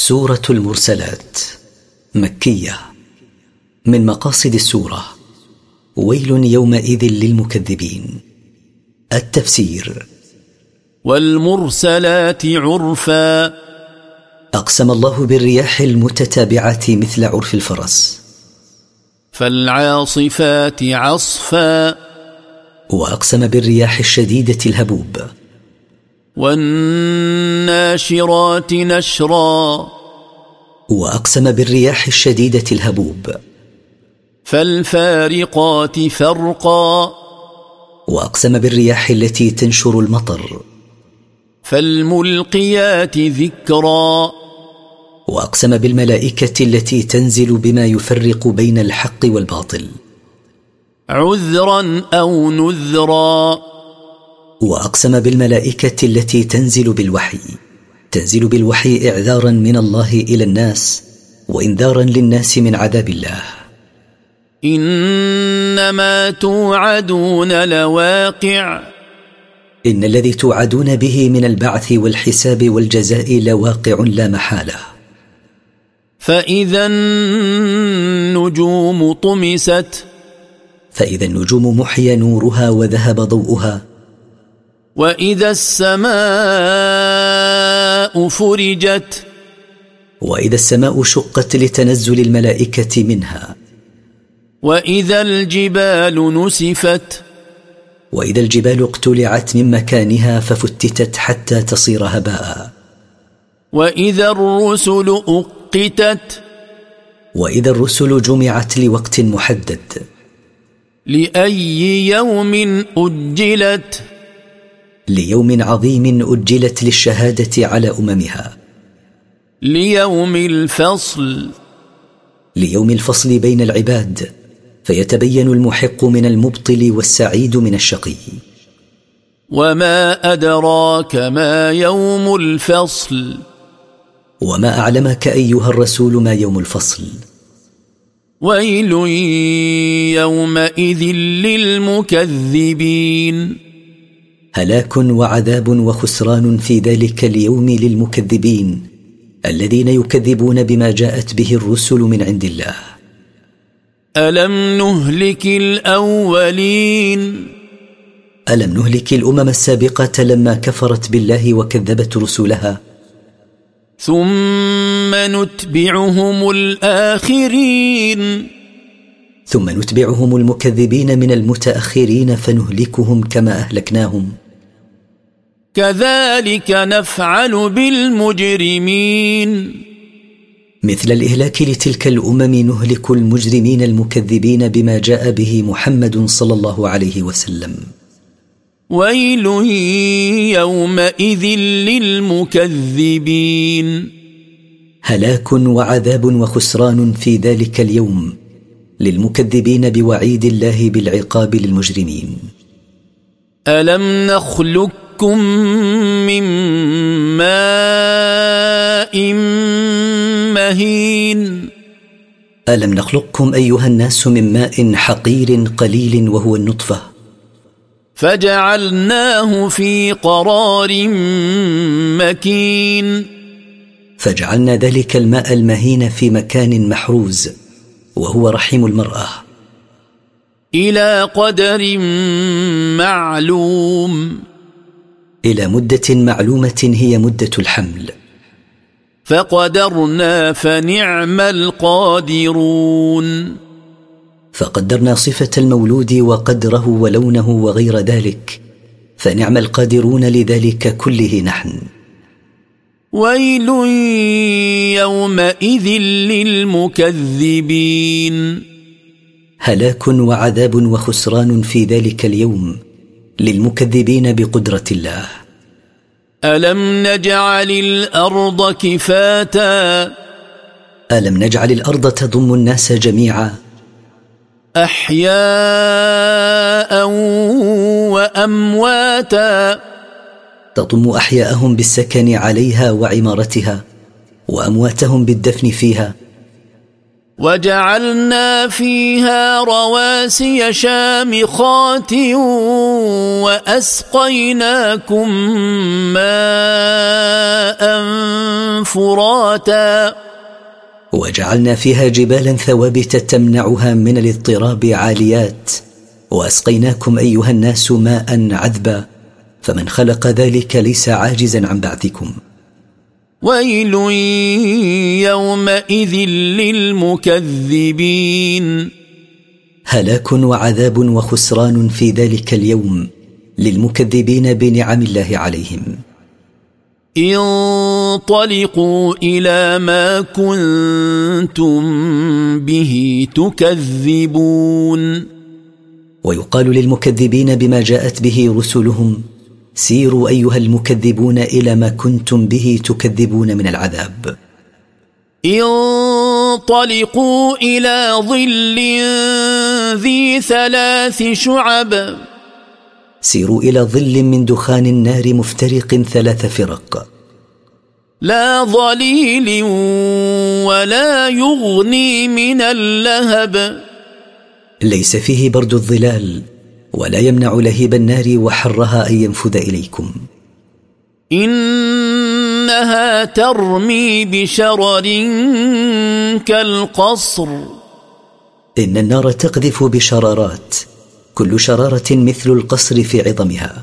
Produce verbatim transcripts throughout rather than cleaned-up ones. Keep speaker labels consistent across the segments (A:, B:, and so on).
A: سورة المرسلات مكية. من مقاصد السورة: ويل يومئذ للمكذبين. التفسير:
B: والمرسلات عرفا،
A: أقسم الله بالرياح المتتابعة مثل عرف الفرس.
B: فالعاصفات عصفا،
A: وأقسم بالرياح الشديدة الهبوب.
B: والناشرات نشرا،
A: وأقسم بالرياح الشديدة الهبوب.
B: فالفارقات فرقا،
A: وأقسم بالرياح التي تنشر المطر.
B: فالملقيات ذكرا،
A: وأقسم بالملائكة التي تنزل بما يفرق بين الحق والباطل.
B: عذرا أو نذرا،
A: وأقسم بالملائكة التي تنزل بالوحي تنزل بالوحي إعذارا من الله إلى الناس وإنذارا للناس من عذاب الله.
B: إنما توعدون لواقع،
A: إن الذي توعدون به من البعث والحساب والجزاء لواقع لا محالة.
B: فإذا النجوم طمست،
A: فإذا النجوم محي نورها وذهب ضوءها.
B: وإذا السماء فرجت،
A: وإذا السماء شقت لتنزل الملائكة منها.
B: وإذا الجبال نسفت،
A: وإذا الجبال اقتلعت من مكانها ففتتت حتى تصير هباء.
B: وإذا الرسل أقتت،
A: وإذا الرسل جمعت لوقت محدد.
B: لأي يوم أجلت،
A: ليوم عظيم أجلت للشهادة على أممها.
B: ليوم الفصل،
A: ليوم الفصل بين العباد، فيتبين المحق من المبطل والسعيد من الشقي.
B: وما أدراك ما يوم الفصل،
A: وما أعلمك أيها الرسول ما يوم الفصل.
B: ويل يومئذ للمكذبين،
A: هلاك وعذاب وخسران في ذلك اليوم للمكذبين الذين يكذبون بما جاءت به الرسل من عند الله.
B: ألم نهلك الأولين،
A: ألم نهلك الأمم السابقة لما كفرت بالله وكذبت رسلها.
B: ثم نتبعهم الآخرين،
A: ثم نتبعهم المكذبين من المتأخرين فنهلكهم كما أهلكناهم.
B: كذلك نفعل بالمجرمين،
A: مثل الإهلاك لتلك الأمم نهلك المجرمين المكذبين بما جاء به محمد صلى الله عليه وسلم.
B: ويل يومئذ للمكذبين،
A: هلاك وعذاب وخسران في ذلك اليوم للمكذبين بوعيد الله بالعقاب للمجرمين.
B: ألم نخلقكم من ماء مهين،
A: ألم نخلقكم أيها الناس من ماء حقير قليل وهو النطفة.
B: فجعلناه في قرار مكين،
A: فجعلنا ذلك الماء المهين في مكان محروز وهو رحم المرأة.
B: إلى قدر معلوم،
A: إلى مدة معلومة هي مدة الحمل.
B: فقدرنا فنعم القادرون،
A: فقدرنا صفة المولود وقدره ولونه وغير ذلك، فنعم القادرون لذلك كله نحن.
B: ويل يومئذ للمكذبين،
A: هلاك وعذاب وخسران في ذلك اليوم للمكذبين بقدرة الله.
B: ألم نجعل الأرض كفاتا،
A: ألم نجعل الأرض تضم الناس جميعا.
B: أحياء وأمواتا،
A: تضم أحياءهم بالسكن عليها وعمارتها، وأمواتهم بالدفن فيها.
B: وجعلنا فيها رواسي شامخات وأسقيناكم ماء فراتا
A: وجعلنا فيها جبالا ثوابت تمنعها من الاضطراب عاليات وأسقيناكم أيها الناس ماء عذبا فمن خلق ذلك ليس عاجزا عن بعثكم.
B: ويل يومئذ للمكذبين
A: هلاك وعذاب وخسران في ذلك اليوم للمكذبين بنعم الله عليهم.
B: انطلقوا إلى ما كنتم به تكذبون.
A: ويقال للمكذبين بما جاءت به رسلهم سيروا أيها المكذبون إلى ما كنتم به تكذبون من العذاب.
B: انطلقوا إلى ظل ذي ثلاث شعب.
A: سيروا إلى ظل من دخان النار مفترق ثلاث فرق.
B: لا ظليل ولا يغني من اللهب.
A: ليس فيه برد الظلال ولا يمنع لهيب النار وحرها أن ينفذ إليكم.
B: إنها ترمي بشرر كالقصر.
A: إن النار تقذف بشرارات كل شرارة مثل القصر في عظمها.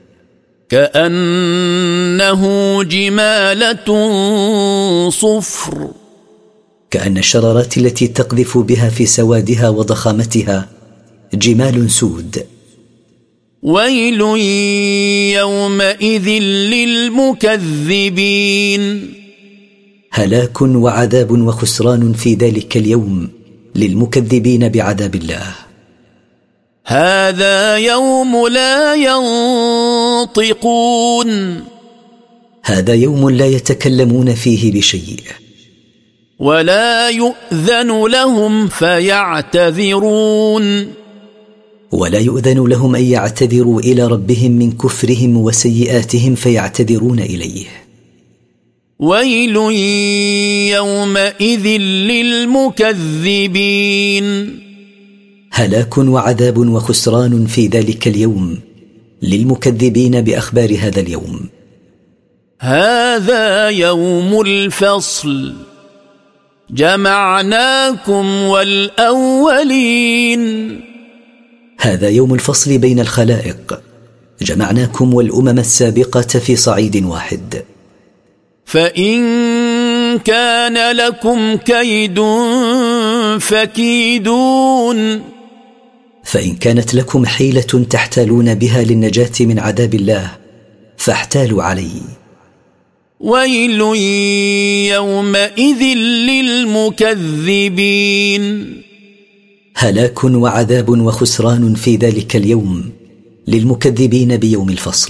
B: كأنه جمالة صفر.
A: كأن الشرارات التي تقذف بها في سوادها وضخامتها جمال سود.
B: ويل يومئذ للمكذبين
A: هلاك وعذاب وخسران في ذلك اليوم للمكذبين بعذاب الله.
B: هذا يوم لا ينطقون.
A: هذا يوم لا يتكلمون فيه بشيء.
B: ولا يؤذن لهم فيعتذرون.
A: ولا يؤذن لهم أن يعتذروا إلى ربهم من كفرهم وسيئاتهم فيعتذرون إليه.
B: ويل يومئذ للمكذبين
A: هلاك وعذاب وخسران في ذلك اليوم للمكذبين بأخبار هذا اليوم.
B: هذا يوم الفصل جمعناكم والأولين.
A: هذا يوم الفصل بين الخلائق جمعناكم والأمم السابقة في صعيد واحد.
B: فإن كان لكم كيد فكيدون.
A: فإن كانت لكم حيلة تحتالون بها للنجاة من عذاب الله فاحتالوا علي.
B: ويل يومئذ للمكذبين
A: هلاك وعذاب وخسران في ذلك اليوم للمكذبين بيوم الفصل.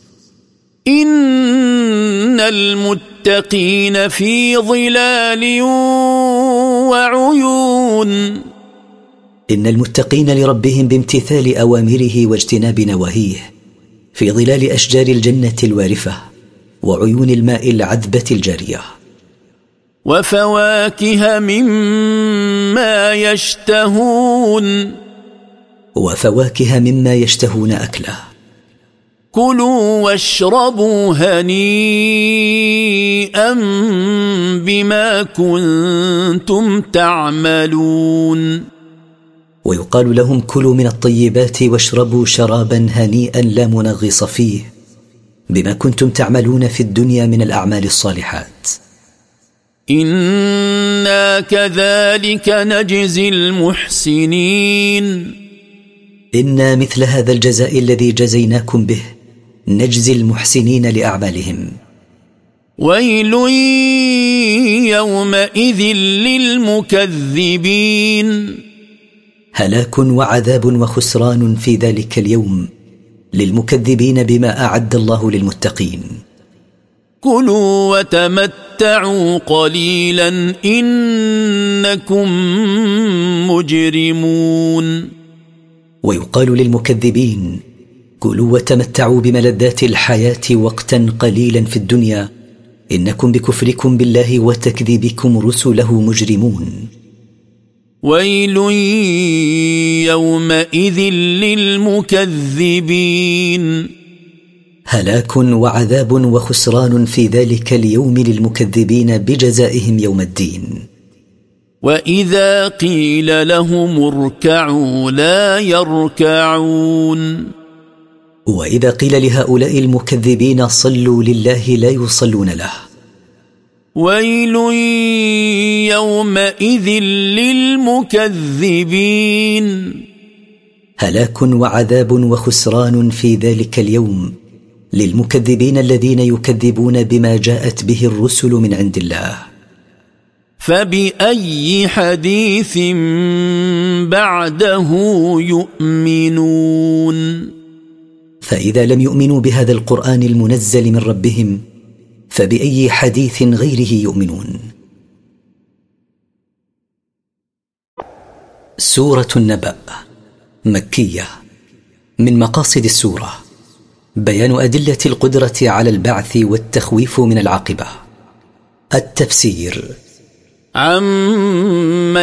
B: إن المتقين في ظلال وعيون.
A: إن المتقين لربهم بامتثال أوامره واجتناب نواهيه في ظلال أشجار الجنة الوارفة وعيون الماء العذبة الجارية.
B: وفواكه مما يشتهون.
A: وفواكه مما يشتهون أكله.
B: كلوا واشربوا هنيئا بما كنتم تعملون.
A: ويقال لهم كلوا من الطيبات واشربوا شرابا هنيئا لا منغص فيه بما كنتم تعملون في الدنيا من الأعمال الصالحات.
B: إنا كذلك نجزي المحسنين.
A: إنا مثل هذا الجزاء الذي جزيناكم به نجزي المحسنين لأعمالهم.
B: ويل يومئذ للمكذبين
A: هلاك وعذاب وخسران في ذلك اليوم للمكذبين بما أعد الله للمتقين.
B: كلوا وتمتعوا قليلا إنكم مجرمون.
A: ويقال للمكذبين كلوا وتمتعوا بملذات الحياة وقتا قليلا في الدنيا إنكم بكفركم بالله وتكذيبكم رسله مجرمون.
B: ويل يومئذ للمكذبين.
A: هلاك وعذاب وخسران في ذلك اليوم للمكذبين بجزائهم يوم الدين.
B: وإذا قيل لهم اركعوا لا يركعون.
A: وإذا قيل لهؤلاء المكذبين صلوا لله لا يصلون له.
B: ويل يومئذ للمكذبين.
A: هلاك وعذاب وخسران في ذلك اليوم للمكذبين الذين يكذبون بما جاءت به الرسل من عند الله.
B: فبأي حديث بعده يؤمنون.
A: فإذا لم يؤمنوا بهذا القرآن المنزل من ربهم فبأي حديث غيره يؤمنون. سورة النبأ مكية. من مقاصد السورة بيان أدلة القدرة على البعث والتخويف من العاقبة. التفسير.
B: عما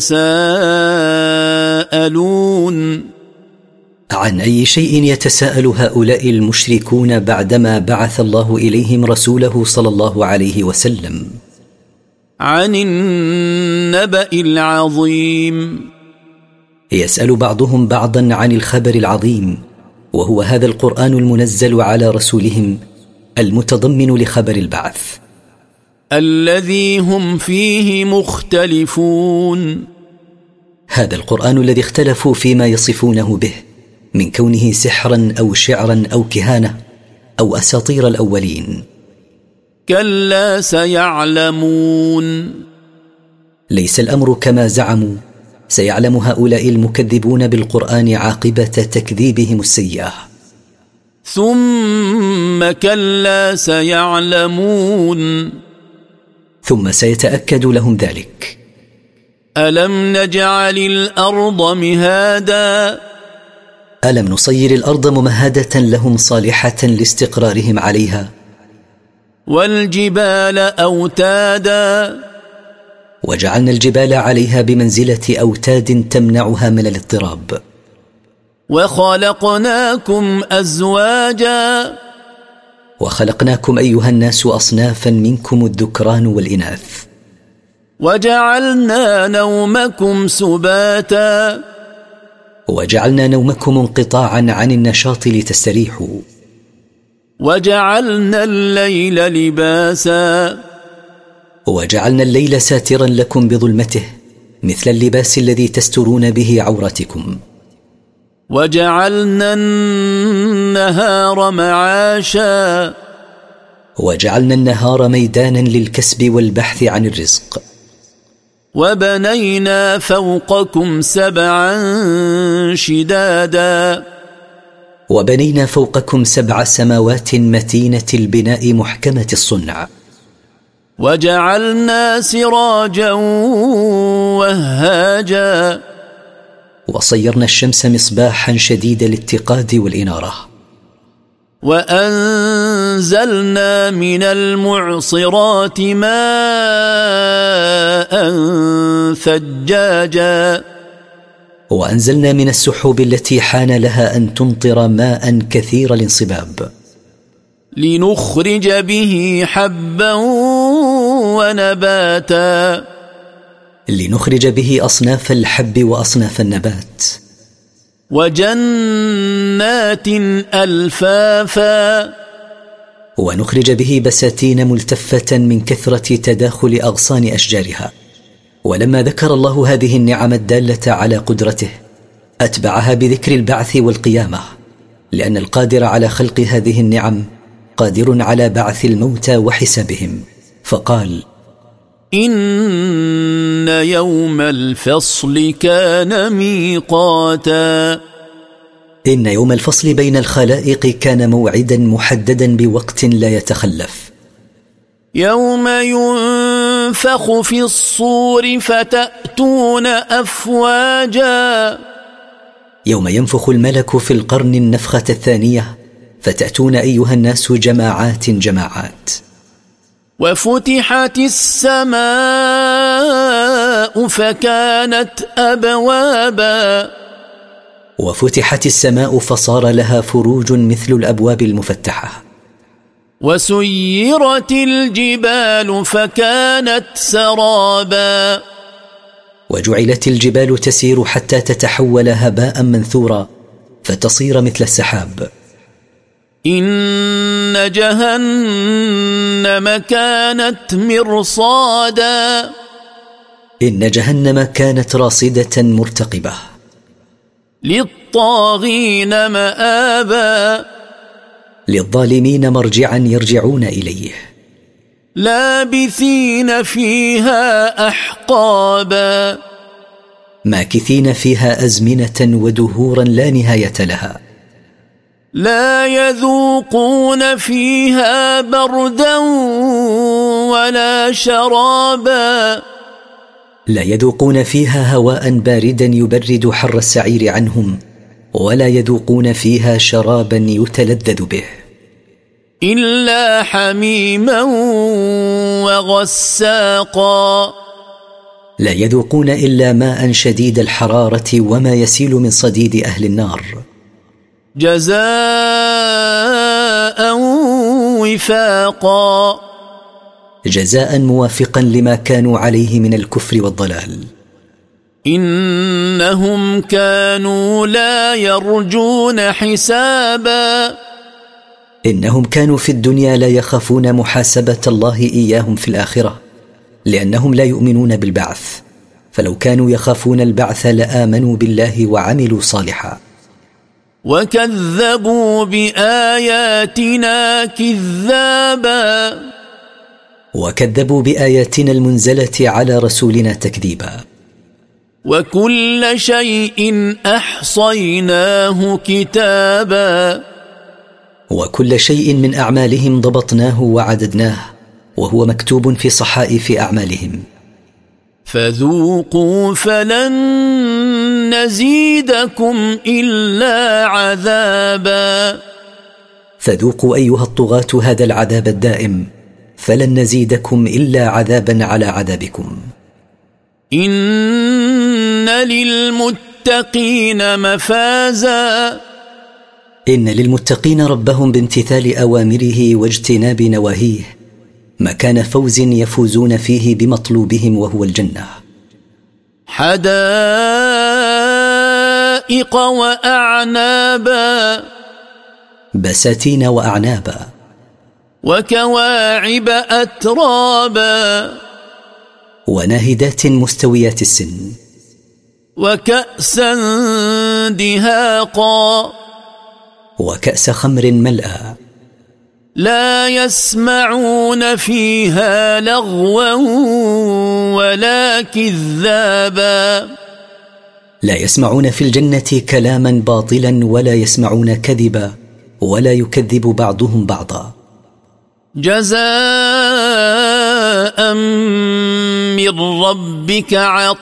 B: يتساءلون.
A: عن أي شيء يتساءل هؤلاء المشركون بعدما بعث الله إليهم رسوله صلى الله عليه وسلم؟
B: عن النبأ العظيم.
A: يسأل بعضهم بعضا عن الخبر العظيم، وهو هذا القرآن المنزل على رسولهم المتضمن لخبر البعث،
B: الذي هم فيه مختلفون.
A: هذا القرآن الذي اختلفوا فيما يصفونه به من كونه سحرا أو شعرا أو كهانة أو أساطير الأولين.
B: كلا سيعلمون.
A: ليس الأمر كما زعموا، سيعلم هؤلاء المكذبون بالقرآن عاقبة تكذيبهم السيئة.
B: ثم كلا سيعلمون.
A: ثم سيتأكد لهم ذلك.
B: ألم نجعل الأرض مهادا.
A: ألم نصير الأرض ممهدة لهم صالحة لاستقرارهم عليها.
B: والجبال أوتادا.
A: وجعلنا الجبال عليها بمنزلة أوتاد تمنعها من الاضطراب.
B: وخلقناكم أزواجا.
A: وخلقناكم أيها الناس أصنافا منكم الذكران والإناث.
B: وجعلنا نومكم سباتا.
A: وجعلنا نومكم انقطاعا عن النشاط لتستريحوا.
B: وجعلنا الليل لباسا.
A: وجعلنا الليل ساترا لكم بظلمته مثل اللباس الذي تسترون به عوراتكم.
B: وجعلنا النهار معاشا.
A: وجعلنا النهار ميدانا للكسب والبحث عن الرزق.
B: وبنينا فوقكم سبعا شدادا.
A: وبنينا فوقكم سبع سماوات متينة البناء محكمة الصنع.
B: وجعلنا سراجا وهاجا.
A: وصيرنا الشمس مصباحا شديد الاتقاد والإنارة.
B: وأنزلنا من المعصرات ماء ثجاجا.
A: وأنزلنا من السحب التي حان لها أن تمطر ماء كثير الانصباب.
B: لنخرج به حبا ونباتا.
A: لنخرج به أصناف الحب وأصناف النبات.
B: وجنات ألفافا.
A: ونخرج به بساتين ملتفة من كثرة تداخل أغصان أشجارها. ولما ذكر الله هذه النعم الدالة على قدرته أتبعها بذكر البعث والقيامة، لأن القادر على خلق هذه النعم قادر على بعث الموتى وحسابهم، فقال:
B: إن يوم الفصل كان ميقاتا.
A: إن يوم الفصل بين الخلائق كان موعدا محددا بوقت لا يتخلف.
B: يوم ينفخ في الصور فتأتون أفواجا.
A: يوم ينفخ الملك في القرن النفخة الثانية فتأتون أيها الناس جماعات جماعات.
B: وفتحت السماء فكانت أبوابا
A: وفتحت السماء فصار لها فروج مثل الأبواب المفتحة.
B: وسيرت الجبال فكانت سرابا
A: وجعلت الجبال تسير حتى تتحول هباء منثورا فتصير مثل السحاب.
B: إن جهنم كانت مرصادا
A: إن جهنم كانت راصدة مرتقبة.
B: للطاغين مآبا
A: للظالمين مرجعا يرجعون إليه.
B: لابثين فيها أحقابا
A: ماكثين فيها أزمنة ودهورا لا نهاية لها.
B: لا يذوقون فيها بردا ولا شرابا
A: لا يذوقون فيها هواء باردا يبرد حر السعير عنهم ولا يذوقون فيها شرابا يتلذذ به
B: إلا حميما وغساقا
A: لا يذوقون إلا ماء شديد الحرارة وما يسيل من صديد أهل النار.
B: جزاء وفاقا
A: جزاء موافقا لما كانوا عليه من الكفر والضلال.
B: إنهم كانوا لا يرجون حسابا
A: إنهم كانوا في الدنيا لا يخافون محاسبة الله إياهم في الآخرة لأنهم لا يؤمنون بالبعث، فلو كانوا يخافون البعث لآمنوا بالله وعملوا صالحا.
B: وكذبوا بآياتنا كذابا
A: وكذبوا بآياتنا المنزلة على رسولنا تكذيبا.
B: وكل شيء أحصيناه كتابا
A: وكل شيء من أعمالهم ضبطناه وعددناه وهو مكتوب في صحائف أعمالهم.
B: فذوقوا فلن نزيدكم إلا عذابا
A: فذوقوا أيها الطغاة هذا العذاب الدائم فلن نزيدكم إلا عذابا على عذابكم.
B: إن للمتقين مفازا
A: إن للمتقين ربهم بامتثال أوامره واجتناب نواهيه مكان فوز يفوزون فيه بمطلوبهم وهو الجنة.
B: حدائق وأعنابا
A: بساتين وأعنابا
B: وكواعب أترابا
A: وناهدات مستويات السن
B: وكأسا دهاقا
A: وكأس خمر ملأى
B: لا يسمعون فيها لغوا ولا كذابا
A: لا يسمعون في الجنة كلاما باطلا ولا يسمعون كذبا ولا يكذب بعضهم بعضا.
B: جزاء من ربك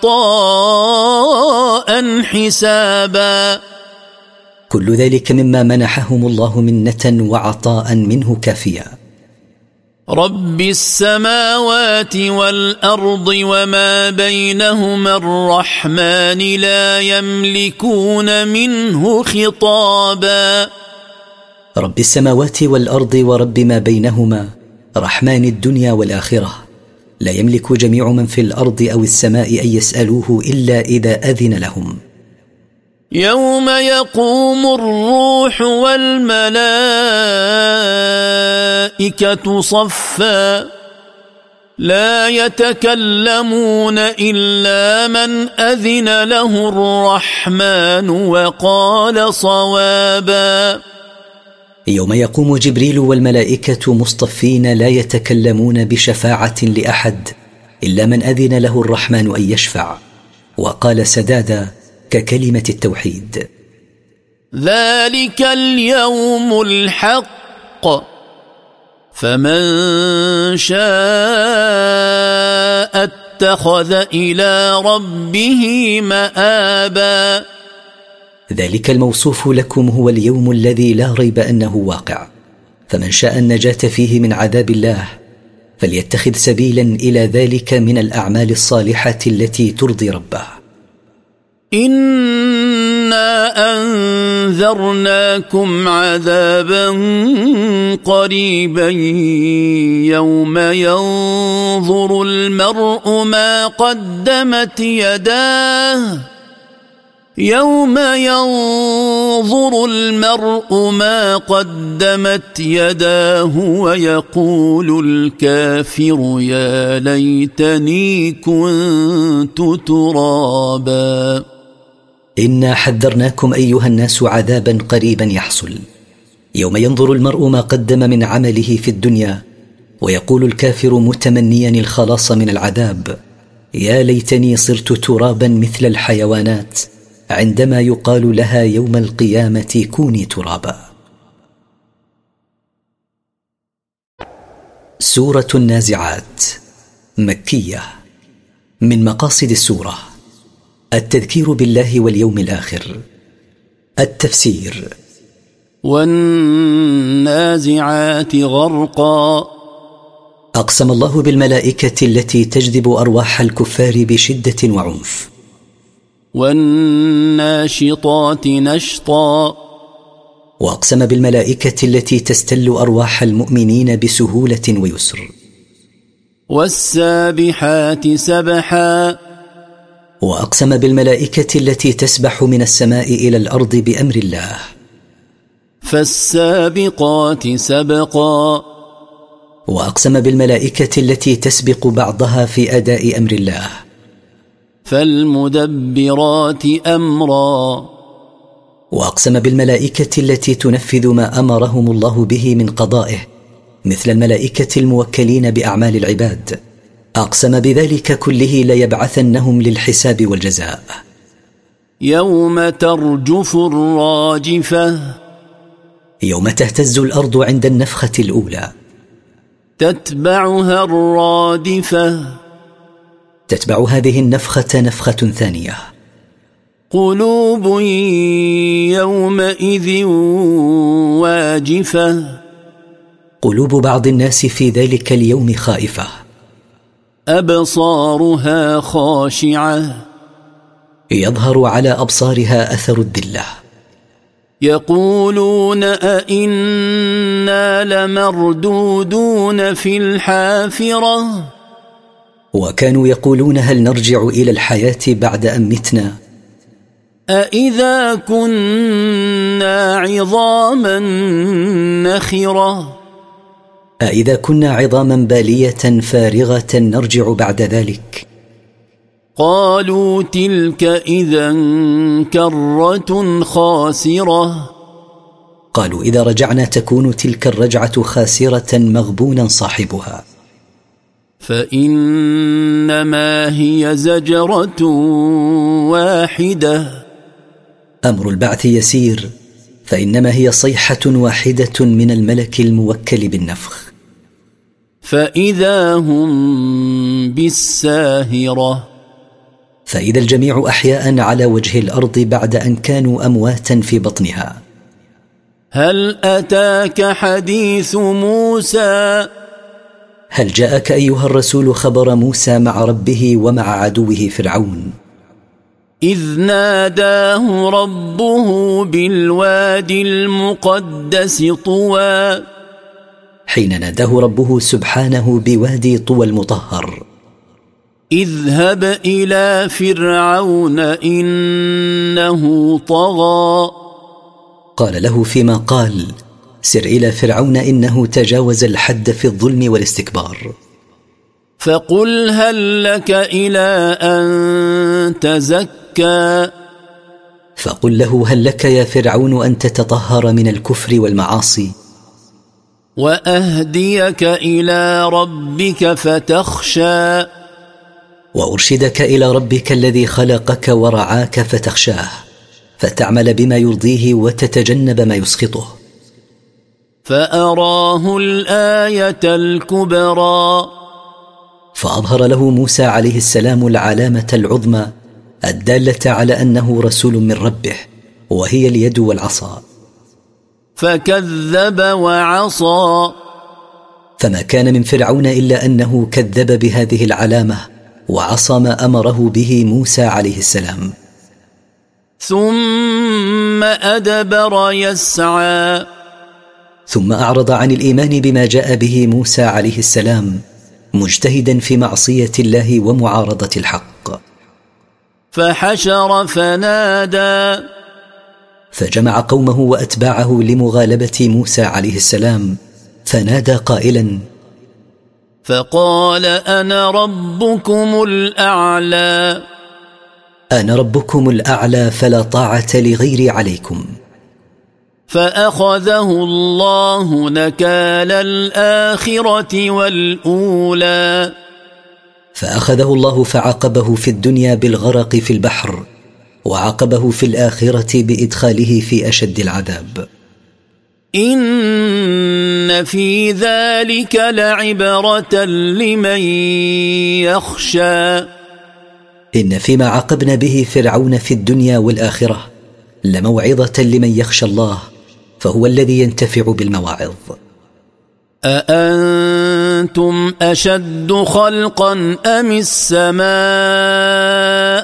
B: عطاء حسابا
A: كل ذلك مما منحهم الله منة وعطاء منه كافيا.
B: رب السماوات والأرض وما بينهما الرحمن لا يملكون منه خطابا
A: رب السماوات والأرض ورب ما بينهما رحمن الدنيا والآخرة لا يملك جميع من في الأرض أو السماء أن يسألوه إلا إذا أذن لهم.
B: يوم يقوم الروح والملائكة صفا لا يتكلمون إلا من أذن له الرحمن وقال صوابا
A: يوم يقوم جبريل والملائكة مصطفين لا يتكلمون بشفاعة لأحد إلا من أذن له الرحمن أن يشفع وقال سدادا ككلمة التوحيد.
B: ذلك اليوم الحق فمن شاء اتخذ إلى ربه مآبا
A: ذلك الموصوف لكم هو اليوم الذي لا ريب أنه واقع، فمن شاء النجاة فيه من عذاب الله فليتخذ سبيلا إلى ذلك من الأعمال الصالحة التي ترضي ربه.
B: إنا أنذرناكم عذابا قريبا يوم ينظر المرء ما قدمت يداه يوم ينظر المرء ما قدمت يداه ويقول الكافر يا ليتني كنت ترابا.
A: إنا حذرناكم أيها الناس عذابا قريبا يحصل يوم ينظر المرء ما قدم من عمله في الدنيا ويقول الكافر متمنيا الخلاص من العذاب يا ليتني صرت ترابا مثل الحيوانات عندما يقال لها يوم القيامة كوني ترابا. سورة النازعات مكية. من مقاصد السورة التذكير بالله واليوم الآخر. التفسير:
B: والنازعات غرقا،
A: أقسم الله بالملائكة التي تجذب أرواح الكفار بشدة وعنف.
B: والناشطات نشطا،
A: وأقسم بالملائكة التي تستل أرواح المؤمنين بسهولة ويسر.
B: والسابحات سبحا،
A: وأقسم بالملائكة التي تسبح من السماء إلى الأرض بأمر الله.
B: فالسابقات سبقا،
A: وأقسم بالملائكة التي تسبق بعضها في أداء أمر الله.
B: فالمدبرات أمرا،
A: وأقسم بالملائكة التي تنفذ ما أمرهم الله به من قضائه مثل الملائكة الموكلين بأعمال العباد. أقسم بذلك كله ليبعثنهم للحساب والجزاء.
B: يوم ترجف الراجفة،
A: يوم تهتز الأرض عند النفخة الأولى.
B: تتبعها الرادفة،
A: تتبع هذه النفخة نفخة ثانية.
B: قلوب يومئذ واجفة،
A: قلوب بعض الناس في ذلك اليوم خائفة.
B: أبصارها خاشعة،
A: يظهر على أبصارها أثر الذلة.
B: يقولون أئنا لمردودون في الحافرة،
A: وكانوا يقولون هل نرجع إلى الحياة بعد أن متنا؟
B: أئذا كنا عظاما نخرة،
A: أئذا كنا عظاما بالية فارغة نرجع بعد ذلك؟
B: قالوا تلك إذا كرة خاسرة،
A: قالوا إذا رجعنا تكون تلك الرجعة خاسرة مغبونا صاحبها.
B: فإنما هي زجرة واحدة،
A: أمر البعث يسير، فإنما هي صيحة واحدة من الملك الموكل بالنفخ.
B: فإذا هم بالساهرة،
A: فإذا الجميع أحياء على وجه الأرض بعد أن كانوا أمواتا في بطنها.
B: هل أتاك حديث موسى،
A: هل جاءك أيها الرسول خبر موسى مع ربه ومع عدوه فرعون؟
B: إذ ناداه ربه بالوادي المقدس طوى،
A: حين ناداه ربه سبحانه بوادي طوى المطهر.
B: اذهب إلى فرعون إنه طغى،
A: قال له فيما قال سر إلى فرعون إنه تجاوز الحد في الظلم والاستكبار.
B: فقل هل لك إلى أن تزكى،
A: فقل له هل لك يا فرعون أن تتطهر من الكفر والمعاصي،
B: وأهديك إلى ربك فتخشى،
A: وأرشدك إلى ربك الذي خلقك ورعاك فتخشاه، فتعمل بما يرضيه وتتجنب ما يسخطه.
B: فأراه الآية الكبرى،
A: فأظهر له موسى عليه السلام العلامة العظمى الدالة على أنه رسول من ربه، وهي اليد والعصا.
B: فكذب وعصى،
A: فما كان من فرعون إلا أنه كذب بهذه العلامة وعصى ما أمره به موسى عليه السلام.
B: ثم أدبر يسعى
A: ثم أعرض عن الإيمان بما جاء به موسى عليه السلام مجتهدا في معصية الله ومعارضة الحق.
B: فحشر فنادى
A: فجمع قومه وأتباعه لمغالبة موسى عليه السلام فنادى قائلا:
B: فقال أنا ربكم الأعلى
A: أنا ربكم الأعلى فلا طاعة لغيري عليكم.
B: فأخذه الله نكال الآخرة والأولى
A: فأخذه الله فعاقبه في الدنيا بالغرق في البحر، وعاقبه في الآخرة بإدخاله في أشد العذاب.
B: إن في ذلك لعبرة لمن يخشى
A: إن فيما عاقبنا به فرعون في الدنيا والآخرة لموعظة لمن يخشى الله، فهو الذي ينتفع بالمواعظ.
B: أأنتم أشد خلقا أم السماء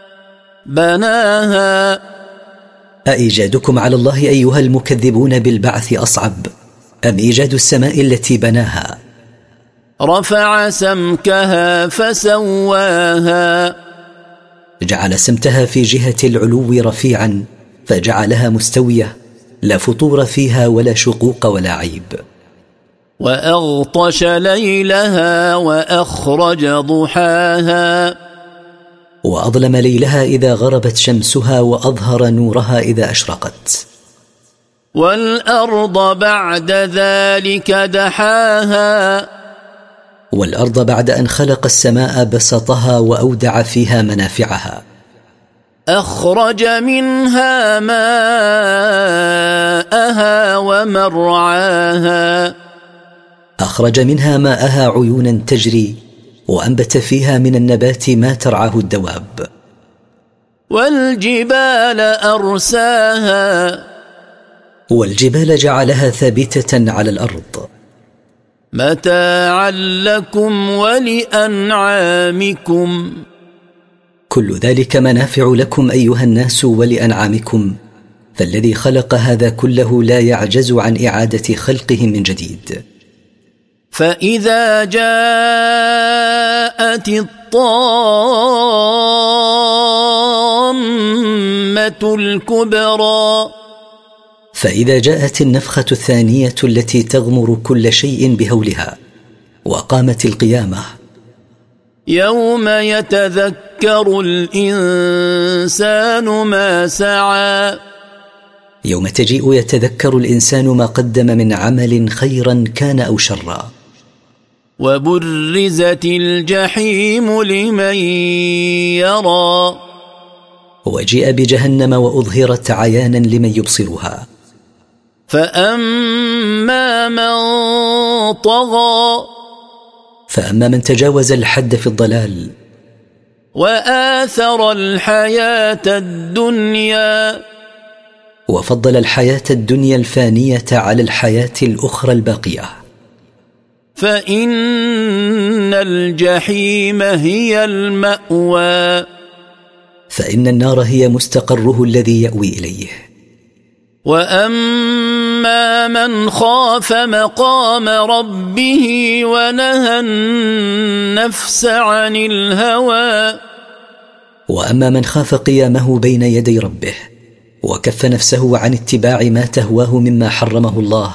B: بناها
A: أإيجادكم على الله أيها المكذبون بالبعث أصعب أم إيجاد السماء التي بناها؟
B: رفع سمكها فسواها
A: جعل سمتها في جهة العلو رفيعا فجعلها مستوية، لا فطور فيها ولا شقوق ولا عيب.
B: وأغطش ليلها وأخرج ضحاها
A: وأظلم ليلها إذا غربت شمسها وأظهر نورها إذا أشرقت.
B: والأرض بعد ذلك دحاها
A: والأرض بعد أن خلق السماء بسطها وأودع فيها منافعها.
B: أخرج منها ماءها ومرعاها
A: أخرج منها ماءها عيونا تجري، وأنبت فيها من النبات ما ترعاه الدواب.
B: والجبال أرساها
A: والجبال جعلها ثابتة على الأرض.
B: متاعا لكم ولأنعامكم
A: كل ذلك منافع لكم أيها الناس ولأنعامكم، فالذي خلق هذا كله لا يعجز عن إعادة خلقه من جديد.
B: فإذا جاءت الطامة الكبرى
A: فإذا جاءت النفخة الثانية التي تغمر كل شيء بهولها وقامت القيامة،
B: يوم يتذكر الإنسان ما سعى
A: يوم تجيء يتذكر الإنسان ما قدم من عمل خيرا كان أو شرا.
B: وبرزت الجحيم لمن يرى
A: وجيء بجهنم وأظهرت عيانا لمن يبصرها.
B: فأما من طغى
A: فأما من تجاوز الحد في الضلال
B: وآثر الحياة الدنيا
A: وفضل الحياة الدنيا الفانية على الحياة الأخرى الباقية،
B: فإن الجحيم هي المأوى
A: فإن النار هي مستقره الذي يأوي إليه.
B: وأما من خاف مقام ربه ونهى النفس عن الهوى
A: وأما من خاف قيامه بين يدي ربه وكف نفسه عن اتباع ما تهواه مما حرمه الله،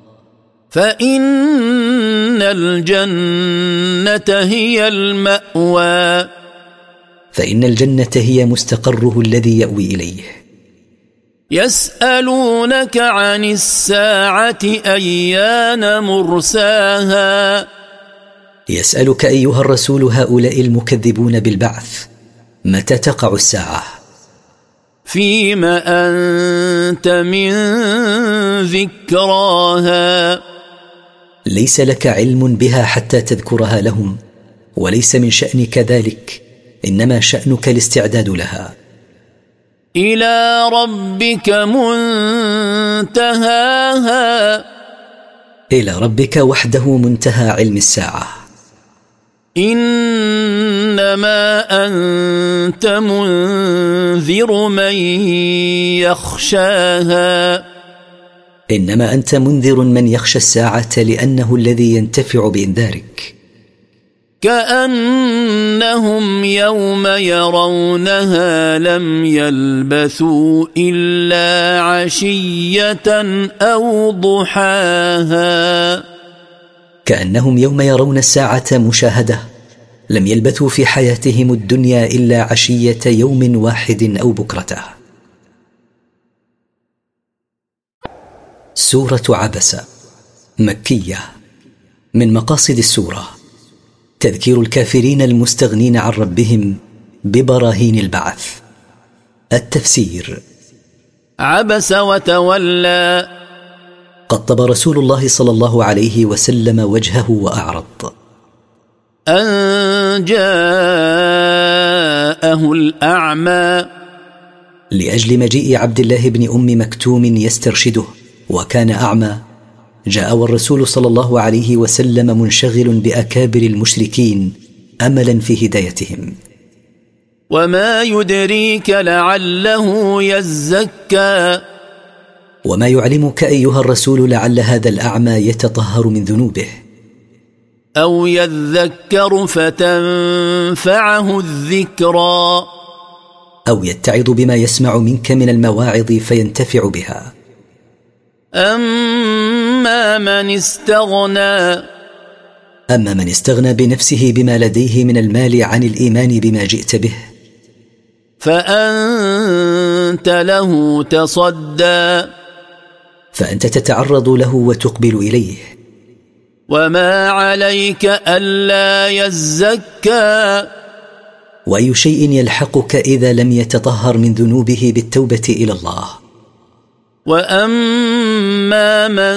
B: فإن الجنة هي المأوى
A: فإن الجنة هي مستقره الذي يأوي إليه.
B: يسألونك عن الساعة أيان مرساها
A: يسألك أيها الرسول هؤلاء المكذبون بالبعث متى تقع الساعة؟
B: فيما أنت من ذكراها
A: ليس لك علم بها حتى تذكرها لهم، وليس من شأنك ذلك، إنما شأنك الاستعداد لها.
B: إلى ربك منتهاها
A: إلى ربك وحده منتهى علم الساعة.
B: إنما أنت منذر من يخشاها.
A: إنما أنت منذر من يخشى الساعة لأنه الذي ينتفع بإنذارك.
B: كأنهم يوم يرونها لم يلبثوا إلا عشية أو ضحاها.
A: كأنهم يوم يرون الساعة مشاهدة لم يلبثوا في حياتهم الدنيا إلا عشية يوم واحد أو بكرته. سورة عبسة مكية. من مقاصد السورة تذكير الكافرين المستغنين عن ربهم ببراهين البعث. التفسير:
B: عبس وتولى.
A: قطب رسول الله صلى الله عليه وسلم وجهه وأعرض.
B: أن جاءه الأعمى.
A: لأجل مجيء عبد الله بن أم مكتوم يسترشده وكان أعمى، جاء والرسول صلى الله عليه وسلم منشغل بأكابر المشركين أملا في هدايتهم.
B: وما يدريك لعله يزكى.
A: وما يعلمك أيها الرسول لعل هذا الأعمى يتطهر من ذنوبه
B: أو يذكر فتنفعه الذكرى،
A: أو يتعظ بما يسمع منك من المواعظ فينتفع بها.
B: أما من استغنى.
A: أما من استغنى بنفسه بما لديه من المال عن الإيمان بما جئت به،
B: فأنت له تصدى.
A: فأنت تتعرض له وتقبل إليه.
B: وما عليك ألا يزكى.
A: وأي شيء يلحقك إذا لم يتطهر من ذنوبه بالتوبة إلى الله.
B: وأما من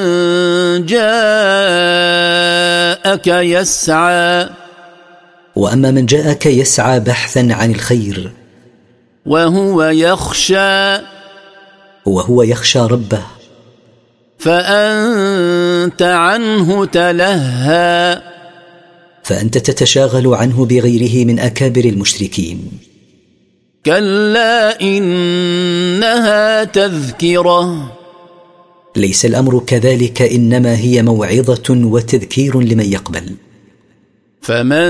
B: جاءك يسعى.
A: وأما من جاءك يسعى بحثا عن الخير
B: وهو يخشى.
A: وهو يخشى ربه،
B: فأنت عنه تلهى.
A: فأنت تتشاغل عنه بغيره من أكابر المشركين.
B: كلا إنها تذكرة.
A: ليس الأمر كذلك، إنما هي موعظة وتذكير لمن يقبل.
B: فمن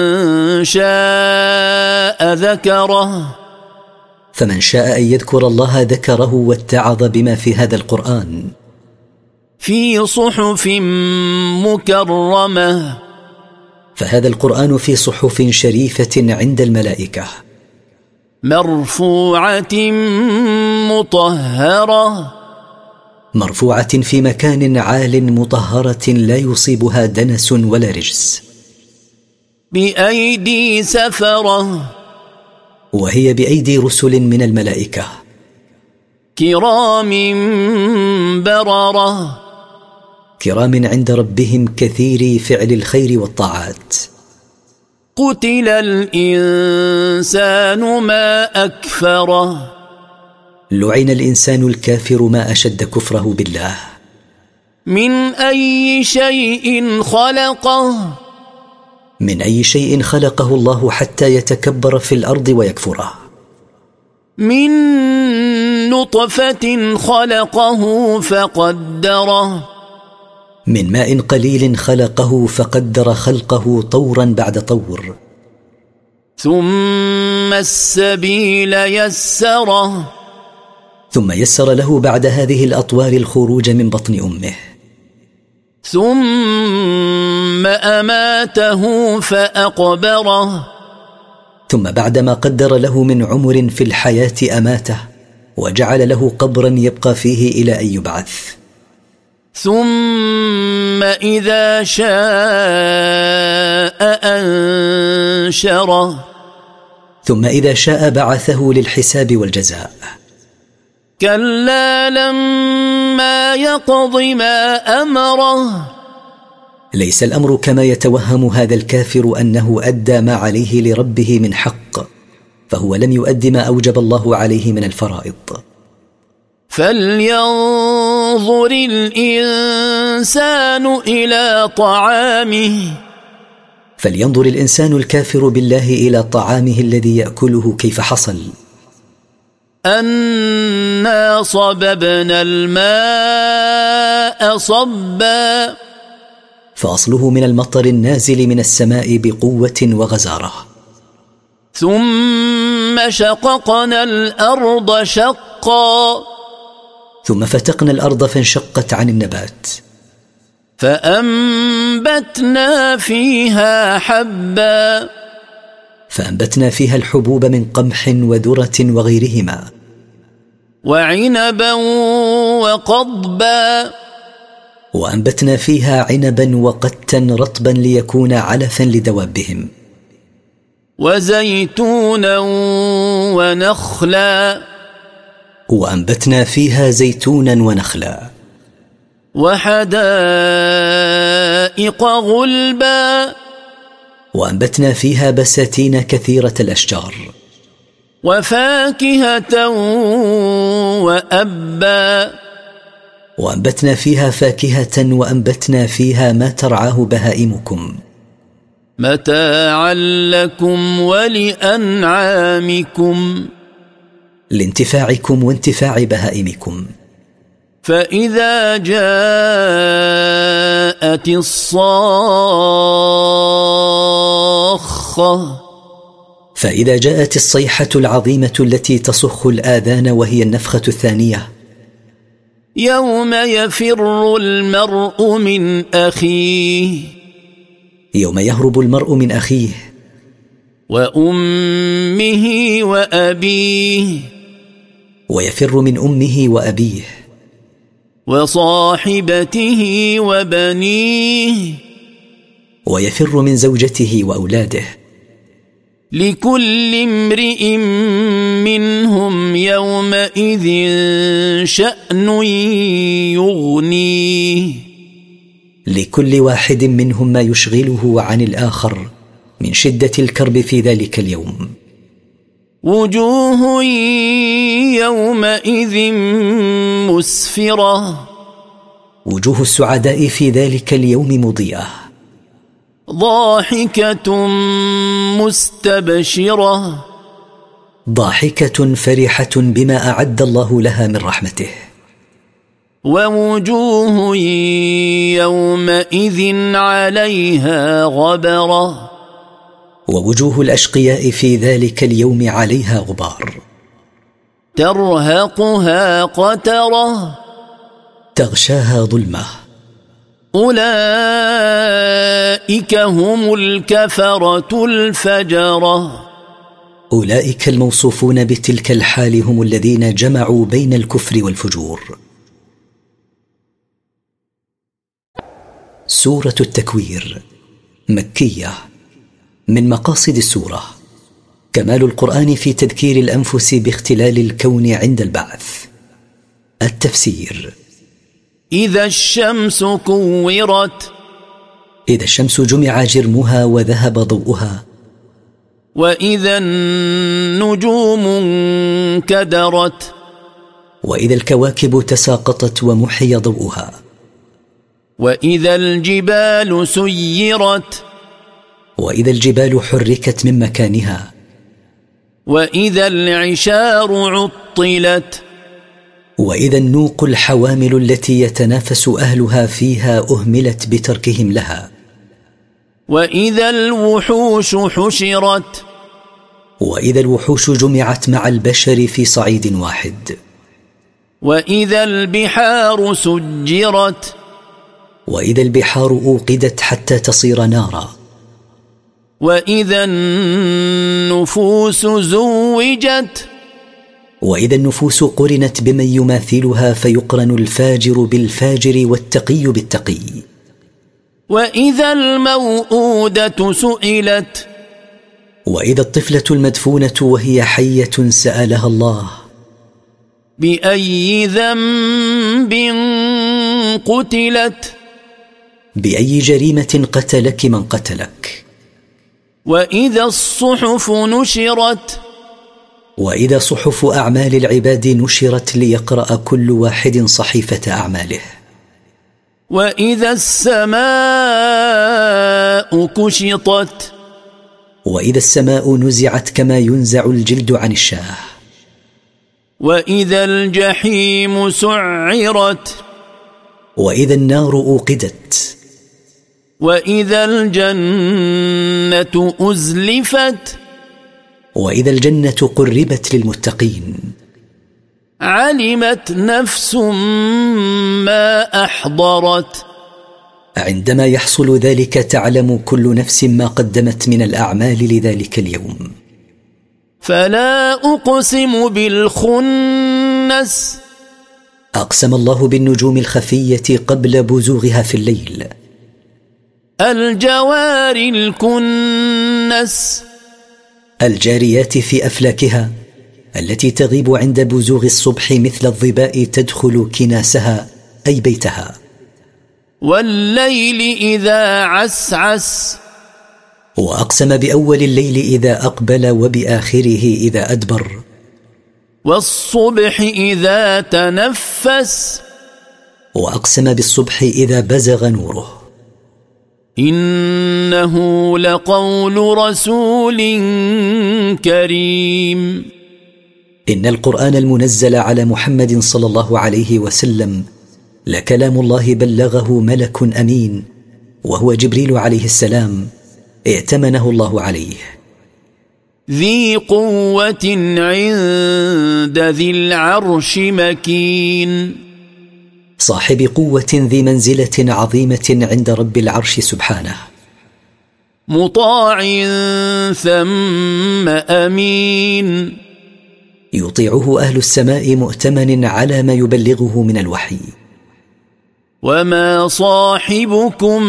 B: شاء ذكره.
A: فمن شاء أن يذكر الله ذكره واتعظ بما في هذا القرآن.
B: في صحف مكرمة.
A: فهذا القرآن في صحف شريفة عند الملائكة،
B: مرفوعة مطهرة.
A: مرفوعة في مكان عال مطهرة لا يصيبها دنس ولا رجس.
B: بأيدي سفرة.
A: وهي بأيدي رسل من الملائكة
B: كرام بررة.
A: كرام عند ربهم كثيري فعل الخير والطاعات.
B: قتل الإنسان ما أكفره.
A: لعن الإنسان الكافر ما أشد كفره بالله.
B: من أي شيء خلقه.
A: من أي شيء خلقه الله حتى يتكبر في الأرض ويكفره.
B: من نطفة خلقه فقدره.
A: من ماء قليل خلقه فقدر خلقه طورا بعد طور.
B: ثم السبيل يسره.
A: ثم يسر له بعد هذه الأطوار الخروج من بطن أمه.
B: ثم أماته فأقبره.
A: ثم بعدما قدر له من عمر في الحياة أماته وجعل له قبرا يبقى فيه إلى أن يبعث.
B: ثم إذا شاء أنشره.
A: ثم إذا شاء بعثه للحساب والجزاء.
B: كلا لما يقض ما أمره.
A: ليس الأمر كما يتوهم هذا الكافر أنه أدى ما عليه لربه من حق، فهو لم يؤد ما أوجب الله عليه من الفرائض.
B: فلينظر الإنسان الإنسان إلى طعامه
A: فلينظر الإنسان الكافر بالله إلى طعامه الذي يأكله كيف حصل.
B: أنا صببنا الماء صبا
A: فأصله من المطر النازل من السماء بقوة وغزارة.
B: ثم شققنا الأرض شقا
A: ثم فتقنا الأرض فانشقت عن النبات.
B: فأنبتنا فيها حبا
A: فأنبتنا فيها الحبوب من قمح وذرة وغيرهما.
B: وعنبا وقضبا
A: وأنبتنا فيها عنبا وقتا رطبا ليكون علفا لدوابهم.
B: وزيتونا ونخلا
A: وأنبتنا فيها زيتونا ونخلا.
B: وحدائق غلبا
A: وأنبتنا فيها بساتين كثيرة الأشجار.
B: وفاكهة وأبا
A: وأنبتنا فيها فاكهة وأنبتنا فيها ما ترعاه بهائمكم.
B: متاعا لكم ولأنعامكم
A: لانتفاعكم وانتفاع بهائمكم.
B: فإذا جاءت الصاخة
A: فإذا جاءت الصيحة العظيمة التي تصخ الآذان وهي النفخة الثانية.
B: يوم يفر المرء من أخيه
A: يوم يهرب المرء من أخيه.
B: وأمه وأبيه
A: ويفر من أمه وأبيه.
B: وصاحبته وبنيه
A: ويفر من زوجته وأولاده.
B: لكل امرئ منهم يومئذ شأن يغنيه
A: لكل واحد منهم ما يشغله عن الآخر من شدة الكرب في ذلك اليوم.
B: وجوه يومئذ مسفرة
A: وجوه السعداء في ذلك اليوم مضيئة.
B: ضاحكة مستبشرة
A: ضاحكة فرحة بما أعد الله لها من رحمته.
B: ووجوه يومئذ عليها غبرة
A: ووجوه الأشقياء في ذلك اليوم عليها غبار.
B: ترهقها قترة
A: تغشاها ظلمة.
B: أولئك هم الكفرة الفجرة
A: أولئك الموصوفون بتلك الحال هم الذين جمعوا بين الكفر والفجور. سورة التكوير مكية. من مقاصد السورة كمال القرآن في تذكير الأنفس باختلال الكون عند البعث. التفسير:
B: إذا الشمس كورت
A: إذا الشمس جمع جرمها وذهب ضوءها.
B: وإذا النجوم انكدرت
A: وإذا الكواكب تساقطت ومحي ضوءها.
B: وإذا الجبال سيرت
A: وإذا الجبال حركت من مكانها.
B: وإذا العشار عطلت
A: وإذا النوق الحوامل التي يتنافس أهلها فيها أهملت بتركهم لها.
B: وإذا الوحوش حشرت
A: وإذا الوحوش جمعت مع البشر في صعيد واحد.
B: وإذا البحار سجرت
A: وإذا البحار أوقدت حتى تصير نارا.
B: وإذا النفوس زوجت
A: وإذا النفوس قرنت بمن يماثلها فيقرن الفاجر بالفاجر والتقي بالتقي.
B: وإذا الموءودة سئلت
A: وإذا الطفلة المدفونة وهي حية سألها الله:
B: بأي ذنب قتلت
A: بأي جريمة قتلك من قتلك.
B: وإذا الصحف نشرت
A: وإذا صحف أعمال العباد نشرت ليقرأ كل واحد صحيفة أعماله.
B: وإذا السماء كشطت
A: وإذا السماء نزعت كما ينزع الجلد عن الشاه
B: وإذا الجحيم سعرت
A: وإذا النار أوقدت
B: وإذا الجنة أزلفت
A: وإذا الجنة قربت للمتقين
B: علمت نفس ما أحضرت
A: عندما يحصل ذلك تعلم كل نفس ما قدمت من الأعمال لذلك اليوم.
B: فلا أقسم بالخنس
A: أقسم الله بالنجوم الخفية قبل بزوغها في الليل.
B: الجوار الكنس
A: الجاريات في أفلاكها التي تغيب عند بزوغ الصبح مثل الظباء تدخل كناسها أي بيتها.
B: والليل إذا عسعس
A: وأقسم بأول الليل إذا أقبل وبآخره إذا أدبر.
B: والصبح إذا تنفس
A: وأقسم بالصبح إذا بزغ نوره.
B: إنه لقول رسول كريم
A: إن القرآن المنزل على محمد صلى الله عليه وسلم لكلام الله بلغه ملك أمين وهو جبريل عليه السلام ائتمنه الله عليه.
B: ذي قوة عند ذي العرش مكين
A: صاحب قوة ذي منزلة عظيمة عند رب العرش سبحانه.
B: مطاع ثم أمين
A: يطيعه أهل السماء مؤتمن على ما يبلغه من الوحي.
B: وما صاحبكم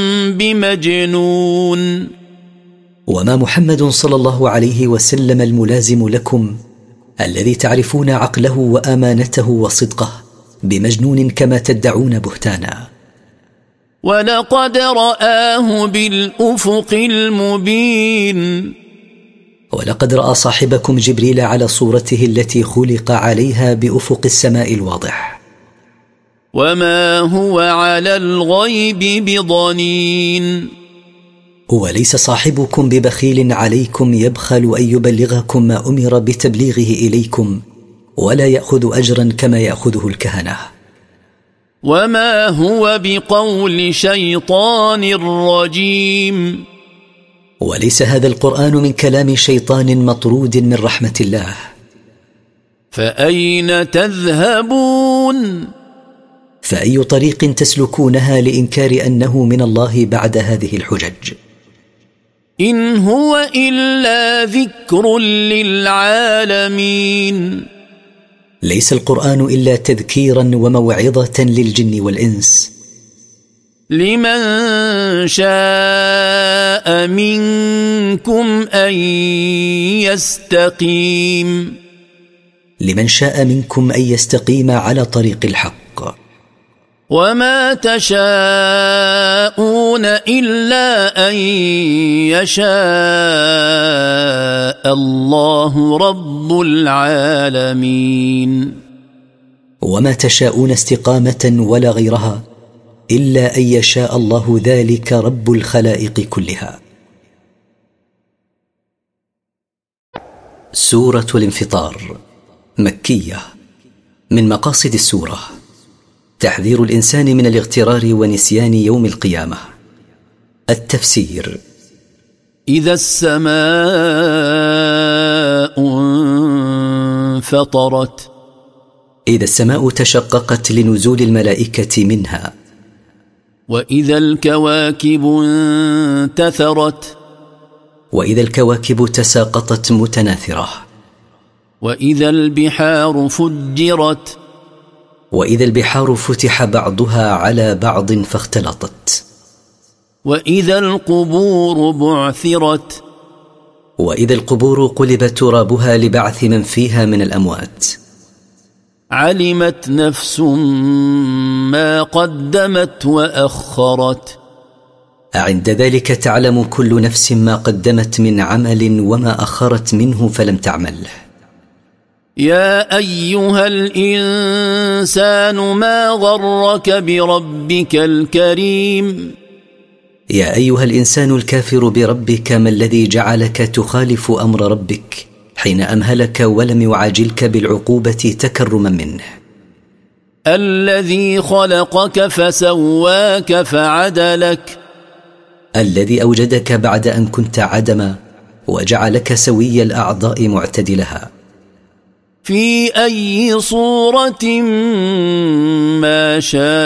B: بمجنون
A: وما محمد صلى الله عليه وسلم الملازم لكم الذي تعرفون عقله وأمانته وصدقه بمجنون كما تدعون بهتانا.
B: ولقد رآه بالأفق المبين
A: ولقد رأى صاحبكم جبريل على صورته التي خلق عليها بأفق السماء الواضح.
B: وما هو على الغيب بضنين
A: وليس صاحبكم ببخيل عليكم يبخل أن يبلغكم ما أمر بتبليغه إليكم ولا يأخذ أجرا كما يأخذه الكهنة.
B: وما هو بقول شيطان رجيم
A: وليس هذا القرآن من كلام شيطان مطرود من رحمة الله.
B: فأين تذهبون
A: فأي طريق تسلكونها لإنكار أنه من الله بعد هذه الحجج؟
B: إن هو إلا ذكر للعالمين
A: ليس القرآن إلا تذكيرا وموعظة للجن والإنس.
B: لمن شاء منكم أن يستقيم
A: لمن شاء منكم أن يستقيم على طريق الحق.
B: وما تشاءون إلا أن يشاء الله رب العالمين.
A: وما تشاءون استقامة ولا غيرها إلا أن يشاء الله ذلك رب الخلائق كلها. سورة الانفطار مكية. من مقاصد السورة تحذير الإنسان من الاغترار ونسيان يوم القيامة. التفسير:
B: إذا السماء انفطرت
A: إذا السماء تشققت لنزول الملائكة منها.
B: وإذا الكواكب انتثرت
A: وإذا الكواكب تساقطت متناثرة.
B: وإذا البحار فجرت
A: وإذا البحار فتح بعضها على بعض فاختلطت.
B: وإذا القبور بعثرت
A: وإذا القبور قلب ترابها لبعث من فيها من الأموات.
B: علمت نفس ما قدمت وأخرت
A: عند ذلك تعلم كل نفس ما قدمت من عمل وما أخرت منه فلم تعمله.
B: يا أيها الإنسان ما غرك بربك الكريم
A: يا أيها الإنسان الكافر بربك، ما الذي جعلك تخالف أمر ربك حين أمهلك ولم يعاجلك بالعقوبة تكرما منه؟
B: الذي خلقك فسواك فعدلك،
A: الذي أوجدك بعد أن كنت عدما وجعلك سوي الأعضاء معتدلها.
B: في أي صورة ما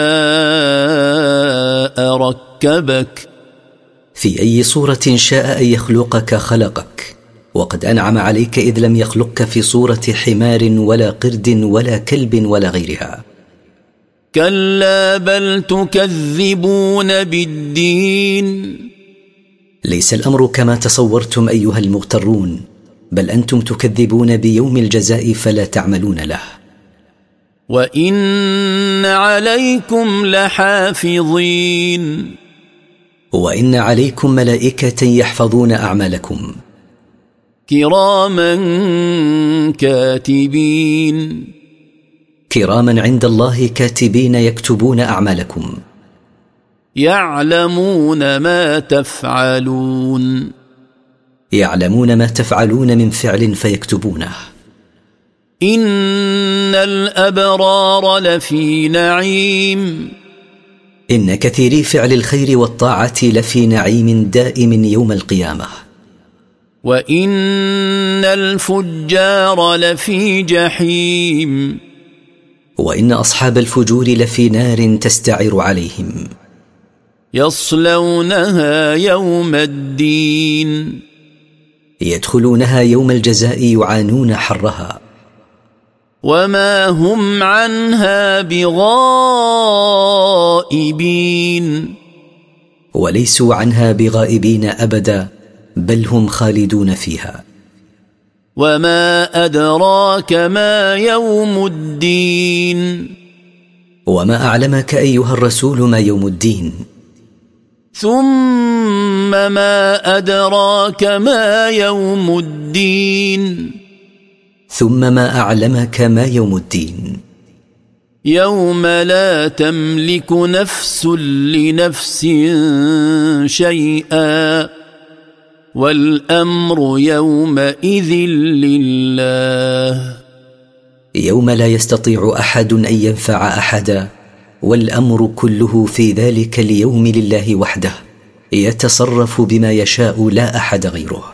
B: شاء ركبك،
A: في أي صورة شاء أن يخلقك خلقك، وقد أنعم عليك إذ لم يخلقك في صورة حمار ولا قرد ولا كلب ولا غيرها.
B: كلا بل تكذبون بالدين،
A: ليس الأمر كما تصورتم أيها المغترون، بل أنتم تكذبون بيوم الجزاء فلا تعملون له.
B: وإن عليكم لحافظين،
A: وإن عليكم ملائكة يحفظون أعمالكم،
B: كراما كاتبين،
A: كراما عند الله كاتبين يكتبون أعمالكم،
B: يعلمون ما تفعلون،
A: يعلمون ما تفعلون من فعل فيكتبونه.
B: إن الأبرار لفي نعيم،
A: إن كثيري فعل الخير والطاعة لفي نعيم دائم يوم القيامة.
B: وإن الفجار لفي جحيم،
A: وإن أصحاب الفجور لفي نار تستعر عليهم،
B: يصلونها يوم الدين،
A: يدخلونها يوم الجزاء يعانون حرها،
B: وما هم عنها بغائبين،
A: وليسوا عنها بغائبين أبدا، بل هم خالدون فيها.
B: وما أدراك ما يوم الدين،
A: وما أعلمك أيها الرسول ما يوم الدين.
B: ثم ما أدراك ما يوم الدين،
A: ثم ما أعلمك ما يوم الدين.
B: يوم لا تملك نفس لنفس شيئا، والأمر يومئذ لله،
A: يوم لا يستطيع أحد أن ينفع أحدا، والأمر كله في ذلك اليوم لله وحده، يتصرف بما يشاء لا أحد غيره.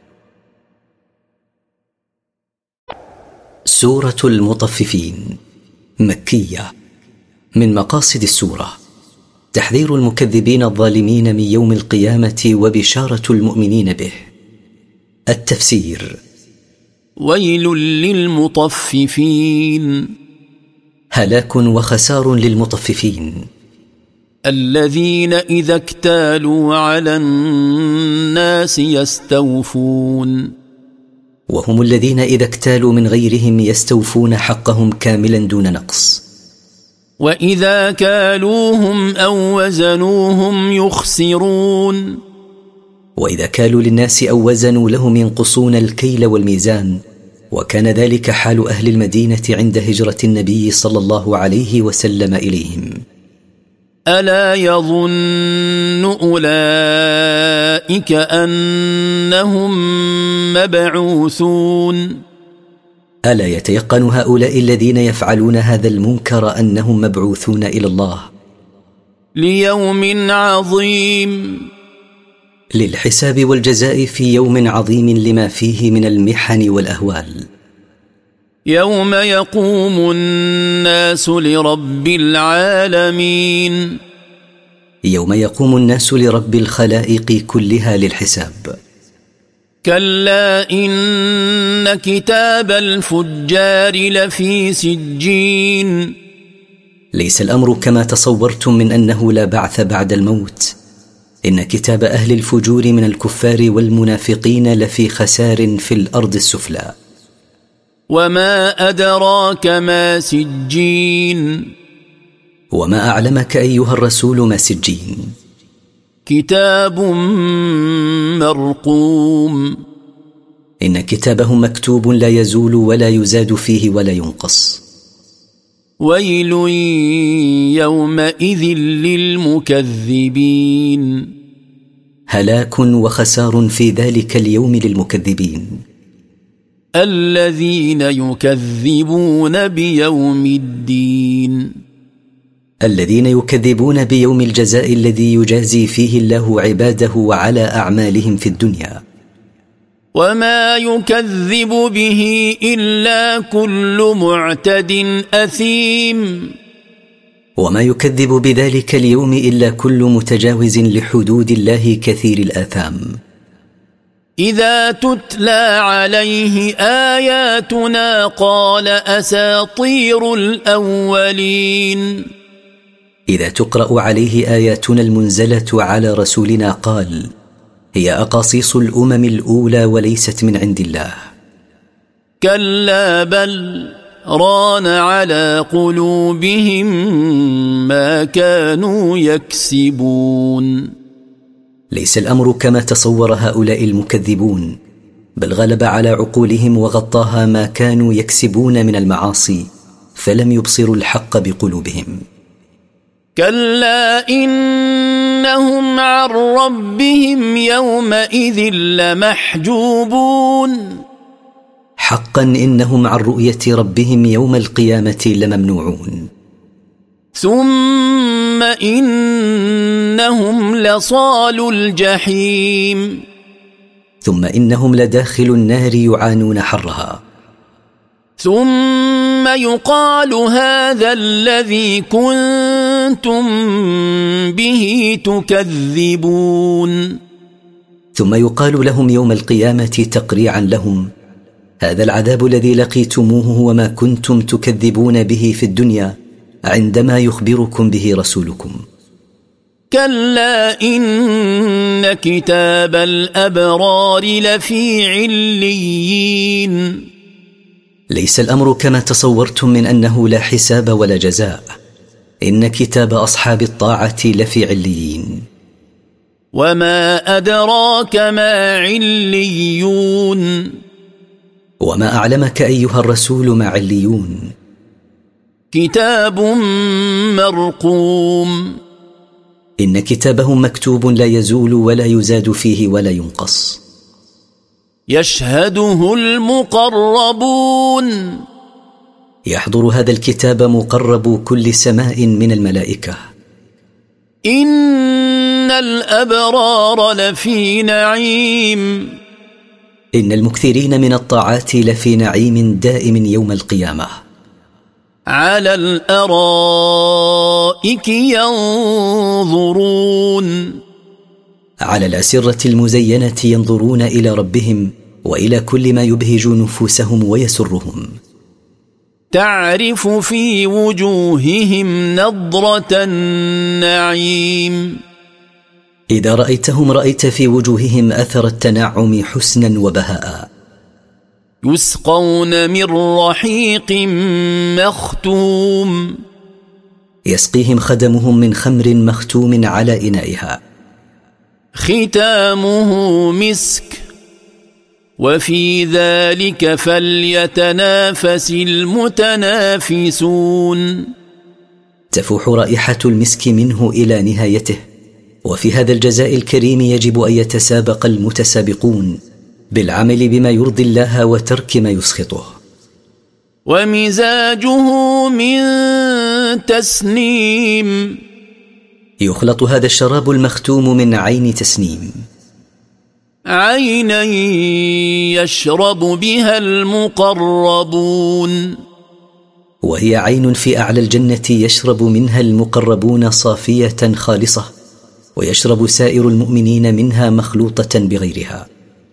A: سورة المطففين مكية. من مقاصد السورة تحذير المكذبين الظالمين من يوم القيامة وبشارة المؤمنين به. التفسير:
B: ويل للمطففين،
A: هلاك وخسار للمطففين،
B: الذين إذا اكتالوا على الناس يستوفون،
A: وهم الذين إذا اكتالوا من غيرهم يستوفون حقهم كاملا دون نقص،
B: وإذا كالوهم أو وزنوهم يخسرون،
A: وإذا كالوا للناس أو وزنوا لهم ينقصون الكيل والميزان. وكان ذلك حال أهل المدينة عند هجرة النبي صلى الله عليه وسلم إليهم.
B: ألا يظن أولئك أنهم مبعوثون،
A: ألا يتيقن هؤلاء الذين يفعلون هذا المنكر أنهم مبعوثون إلى الله
B: ليوم عظيم،
A: للحساب والجزاء في يوم عظيم لما فيه من المحن والأهوال.
B: يوم يقوم الناس لرب العالمين،
A: يوم يقوم الناس لرب الخلائق كلها للحساب.
B: كلا إن كتاب الفجار لفي سجين،
A: ليس الأمر كما تصورتم من أنه لا بعث بعد الموت، إن كتاب أهل الفجور من الكفار والمنافقين لفي خسار في الأرض السفلى.
B: وما أدراك ما سجين،
A: وما أعلمك أيها الرسول ما سجين.
B: كتاب مرقوم،
A: إن كتابهم مكتوب لا يزول ولا يزاد فيه ولا ينقص.
B: ويل يومئذ للمكذبين.
A: هلاك وخسار في ذلك اليوم للمكذبين.
B: الذين يكذبون بيوم الدين.
A: الذين يكذبون بيوم الجزاء الذي يجازي فيه الله عباده على أعمالهم في الدنيا.
B: وما يكذب به إلا كل معتد أثيم.
A: وما يكذب بذلك اليوم إلا كل متجاوز لحدود الله كثير الآثام.
B: إذا تتلى عليه آياتنا قال أساطير الأولين.
A: إذا تقرأ عليه آياتنا المنزلة على رسولنا قال هي أقاصيص الأمم الأولى وليست من عند الله.
B: كلا بل ران على قلوبهم ما كانوا يكسبون.
A: ليس الأمر كما تصور هؤلاء المكذبون، بل غلب على عقولهم وغطاها ما كانوا يكسبون من المعاصي، فلم يبصروا الحق بقلوبهم.
B: كلا إنهم عن ربهم يومئذ لمحجوبون.
A: حقا إنهم عن رؤية ربهم يوم القيامة لممنوعون.
B: ثم إنهم لصالو الجحيم.
A: ثم إنهم لداخل النار يعانون حرها.
B: ثم يقال هذا الذي كنتم به تكذبون.
A: ثم يقال لهم يوم القيامة تقريعا لهم هذا العذاب الذي لقيتموه وما كنتم تكذبون به في الدنيا عندما يخبركم به رسولكم.
B: كلا إن كتاب الأبرار لفي عليين.
A: ليس الأمر كما تصورتم من أنه لا حساب ولا جزاء. إن كتاب أصحاب الطاعة لفي عليين.
B: وما أدراك ما عليون.
A: وما أعلمك أيها الرسول ما عليون.
B: كتاب مرقوم.
A: إن كتابهم مكتوب لا يزول ولا يزاد فيه ولا ينقص.
B: يشهده المقربون.
A: يحضر هذا الكتاب مقرب كل سماء من الملائكة.
B: إن الأبرار لفي نعيم.
A: إن المكثرين من الطاعات لفي نعيم دائم يوم القيامة.
B: على الأرائك ينظرون.
A: على الأسرة المزينة ينظرون إلى ربهم وإلى كل ما يبهج نفوسهم ويسرهم.
B: تعرف في وجوههم نضرة النعيم.
A: إذا رأيتهم رأيت في وجوههم أثر التنعم حسنا وبهاء.
B: يسقون من رحيق مختوم.
A: يسقيهم خدمهم من خمر مختوم على إنائها.
B: ختامه مسك. وفي ذلك فليتنافس المتنافسون.
A: تفوح رائحة المسك منه إلى نهايته. وفي هذا الجزاء الكريم يجب أن يتسابق المتسابقون بالعمل بما يرضي الله وترك ما يسخطه.
B: ومزاجه من تسنيم.
A: يخلط هذا الشراب المختوم من عين تسنيم.
B: عينا يشرب بها المقربون.
A: وهي عين في أعلى الجنة يشرب منها المقربون صافية خالصة، ويشرب سائر المؤمنين منها مخلوطة بغيرها.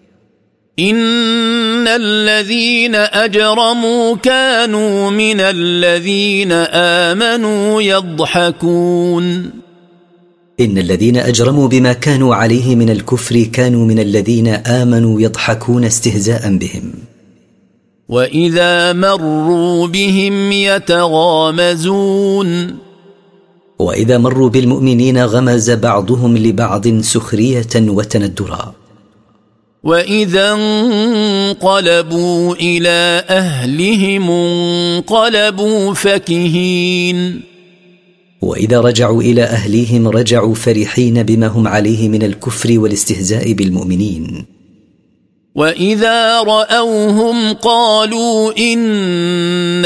B: إن الذين أجرموا كانوا من الذين آمنوا يضحكون.
A: إن الذين أجرموا بما كانوا عليه من الكفر كانوا من الذين آمنوا يضحكون استهزاء بهم.
B: وإذا مروا بهم يتغامزون.
A: وإذا مروا بالمؤمنين غمز بعضهم لبعض سخرية وتندرا.
B: وإذا انقلبوا إلى أهلهم انقلبوا فكهين
A: وإذا رجعوا إلى أهليهم رجعوا فرحين بما هم عليه من الكفر والاستهزاء بالمؤمنين.
B: وإذا رأوهم قالوا إن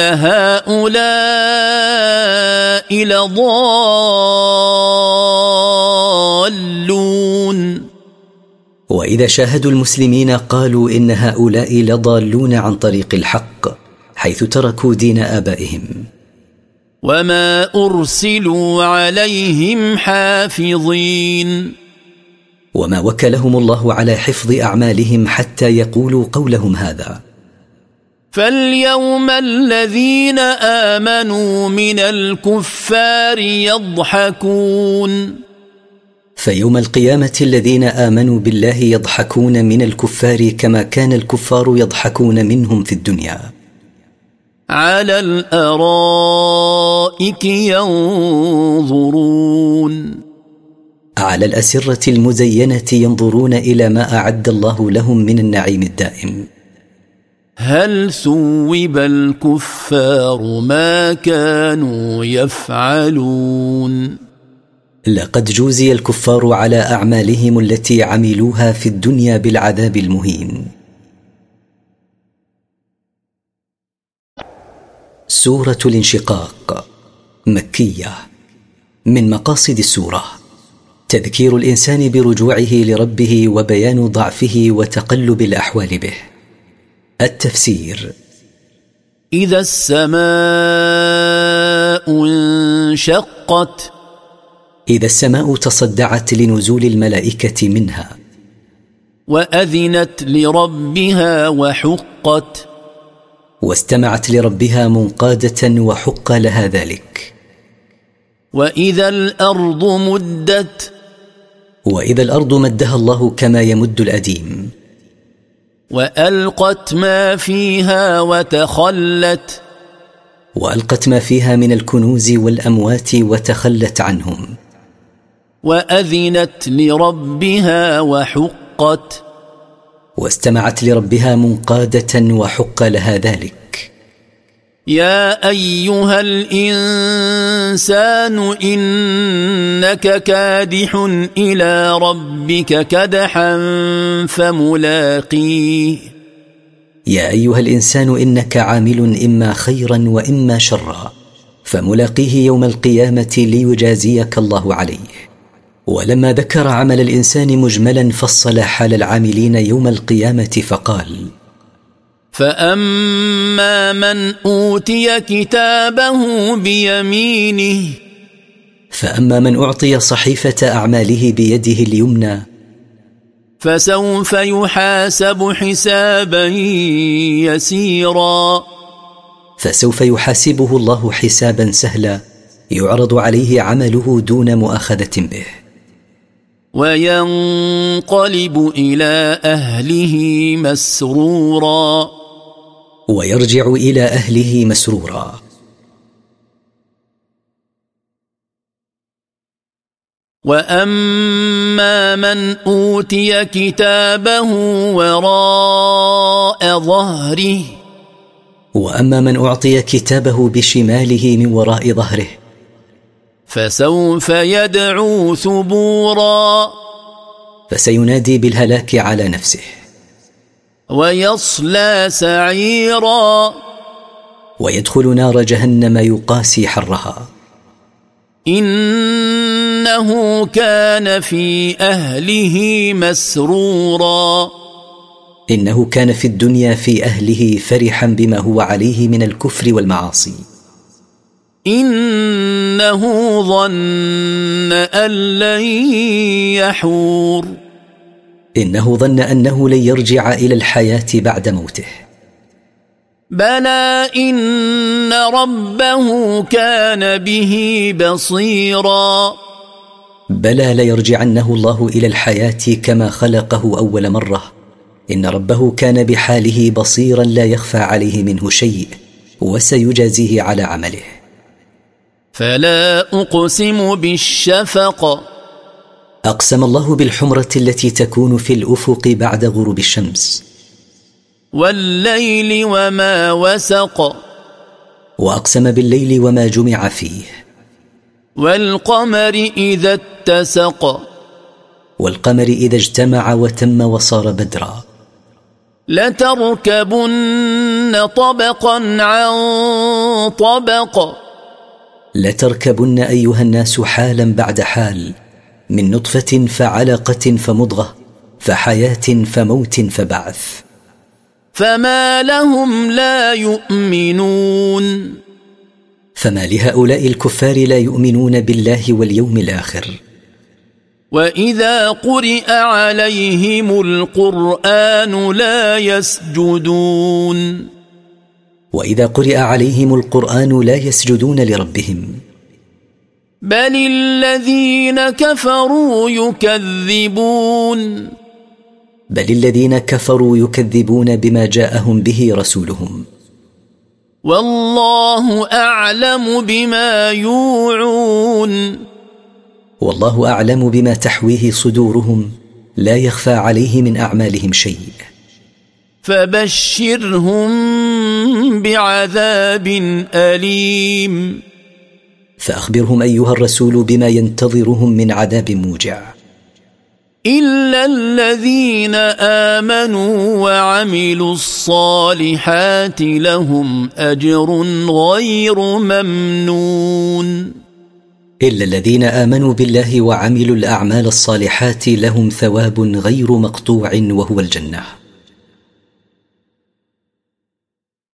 B: هؤلاء لضالون
A: وإذا شاهدوا المسلمين قالوا إن هؤلاء لضالون عن طريق الحق حيث تركوا دين آبائهم.
B: وما أرسلوا عليهم حافظين
A: وما وكلهم الله على حفظ أعمالهم حتى يقولوا قولهم هذا.
B: فاليوم الذين آمنوا من الكفار يضحكون
A: فيوم القيامة الذين آمنوا بالله يضحكون من الكفار كما كان الكفار يضحكون منهم في الدنيا.
B: على الأرائك ينظرون
A: على الأسرة المزينة ينظرون إلى ما أعد الله لهم من النعيم الدائم.
B: هل ثوب الكفار ما كانوا يفعلون
A: لقد جوزي الكفار على أعمالهم التي عملوها في الدنيا بالعذاب المهين. سورة الانشقاق مكية. من مقاصد السورة تذكير الإنسان برجوعه لربه وبيان ضعفه وتقلب الأحوال به. التفسير:
B: إذا السماء انشقت
A: إذا السماء تصدعت لنزول الملائكة منها.
B: وأذنت لربها وحقت
A: واستمعت لربها منقادة وحق لها ذلك.
B: وإذا الأرض مدت
A: وإذا الأرض مدها الله كما يمد الأديم.
B: وألقت ما فيها وتخلت
A: وألقت ما فيها من الكنوز والأموات وتخلت عنهم.
B: وأذنت لربها وحقت
A: واستمعت لربها منقادة وحق لها ذلك.
B: يا أيها الإنسان إنك كادح إلى ربك كدحا فملاقيه.
A: يا أيها الإنسان إنك عامل إما خيرا وإما شرا فملاقيه يوم القيامة ليجازيك الله عليه. ولما ذكر عمل الإنسان مجملا فصل حال العاملين يوم القيامة فقال:
B: فأما من أوتي كتابه بيمينه
A: فأما من أعطي صحيفة أعماله بيده اليمنى
B: فسوف يحاسب حسابا يسيرا
A: فسوف يحاسبه الله حسابا سهلا يعرض عليه عمله دون مؤاخذة به.
B: وينقلب إلى أهله مسرورا
A: ويرجع إلى أهله مسرورا.
B: وأما من أوتي كتابه وراء ظهره
A: وأما من أعطي كتابه بشماله من وراء ظهره
B: فسوف يدعو ثبورا
A: فسينادي بالهلاك على نفسه.
B: ويصلى سعيرا
A: ويدخل نار جهنم يقاسي حرها.
B: إنه كان في أهله مسرورا
A: إنه كان في الدنيا في أهله فرحا بما هو عليه من الكفر والمعاصي.
B: إنه ظن أن لن يحور
A: إنه ظن أنه لن يرجع إلى الحياة بعد موته.
B: بلى إن ربه كان به بصيرا
A: بلى ليرجعنه الله إلى الحياة كما خلقه أول مرة. إن ربه كان بحاله بصيرا لا يخفى عليه منه شيء وسيجازيه على عمله.
B: فلا أقسم بالشفق
A: أقسم الله بالحمرة التي تكون في الأفق بعد غروب الشمس.
B: والليل وما وسق.
A: وأقسم بالليل وما جمع فيه.
B: والقمر إذا اتسق.
A: والقمر إذا اجتمع وتم وصار بدرا.
B: لتركبن طبقا عن طبق.
A: لتركبن أيها الناس حالا بعد حال، من نطفة فعلقة فمضغة فحياة فموت فبعث.
B: فما لهم لا يؤمنون.
A: فما لهؤلاء الكفار لا يؤمنون بالله واليوم الآخر.
B: وإذا قرئ عليهم القرآن لا يسجدون.
A: وإذا قرئ عليهم القرآن لا يسجدون لربهم.
B: بل الذين كفروا يكذبون.
A: بل الذين كفروا يكذبون بما جاءهم به رسولهم.
B: والله أعلم بما يوعون.
A: والله أعلم بما تحويه صدورهم، لا يخفى عليه من أعمالهم شيء.
B: فبشرهم بعذاب أليم.
A: فأخبرهم أيها الرسول بما ينتظرهم من عذاب موجع.
B: إلا الذين آمنوا وعملوا الصالحات لهم أجر غير ممنون.
A: إلا الذين آمنوا بالله وعملوا الأعمال الصالحات لهم ثواب غير مقطوع وهو الجنة.